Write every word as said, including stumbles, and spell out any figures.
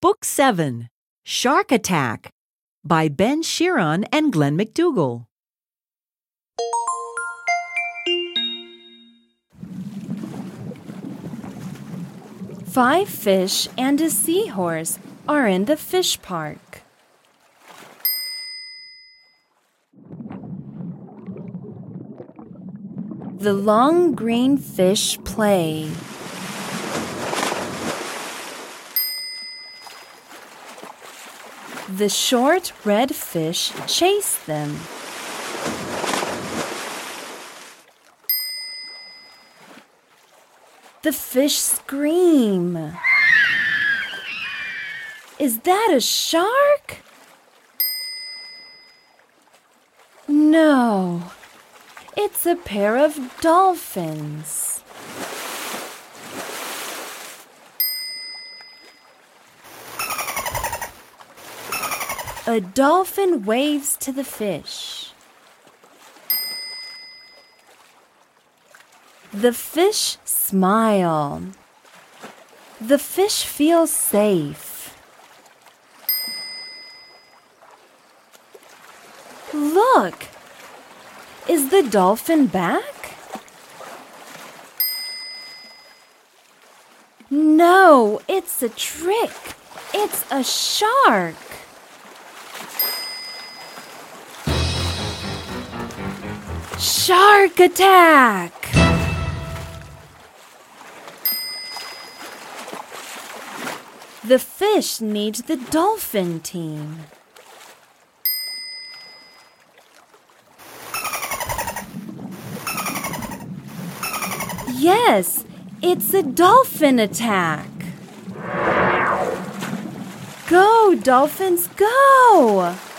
Book seven, Shark Attack by Ben Sheeran and Glenn McDougall. Five fish and a seahorse are in the fish park. The long green fish play. The short red fish chase them. The fish scream. Is that a shark? No, it's a pair of dolphins. A dolphin waves to the fish. The fish smile. The fish feels safe. Look! Is the dolphin back? No, it's a trick. It's a shark. Shark attack! The fish needs the dolphin team. Yes, it's a dolphin attack. Go, dolphins, go!